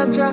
cha-cha-cha.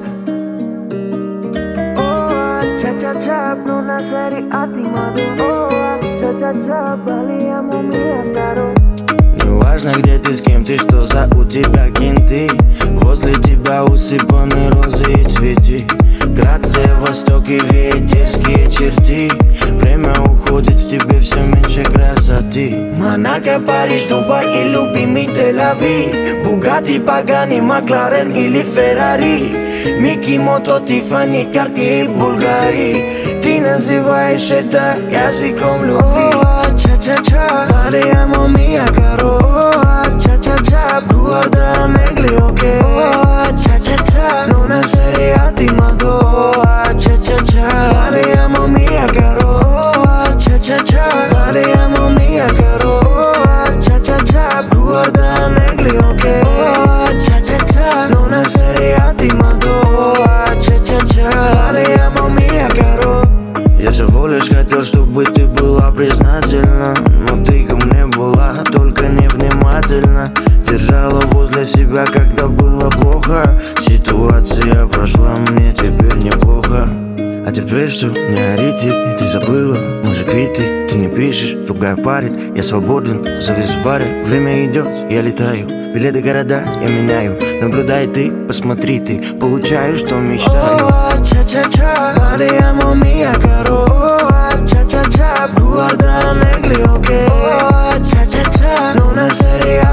Oh, cha-cha-cha, una serie атимадо. Oh, cha-cha-cha, балиamo mia caro. Неважно, где ты, с кем ты, что за у тебя кенты. Возле тебя усыпаны розы и цветы. Грация, восток и веет дерзкие черты. Время уходит, в тебе все меньше красоты. Монако, Париж, Дубай и любимый Тель-Авив. Бугатти, Пагани, Макларен или Феррари. Мики, Мото, Тиффани, Картье и Булгари. Ты называешь это языком любви. Cha-cha-cha, balliamo mia caro. Cha-cha-cha, guarda negli occhi. Cha-cha-cha, non essere attimato. Cha-cha-cha, balliamo mia caro. Cha-cha-cha, balliamo mia caro. Cha-cha-cha, guarda negli occhi. Cha-cha-cha, non essere attimato. Cha-cha-cha, balliamo mia caro. Я всего лишь хотел, чтобы ты была признательна, но ты ко мне была только невнимательна. Держала возле себя, когда было плохо. Ситуация прошла, мне теперь неплохо. А теперь что, не орите, ты забыла, мы же квиты. Ты не пишешь, другая парит, я свободен, завис в баре. Время идет, я летаю, билеты города я меняю. Наблюдай ты, посмотри ты, получаю, что мечтаю. Cha-cha-cha, balliamo mia caro. Cha-cha-cha, guarda negli occhi. Cha-cha-cha, non essere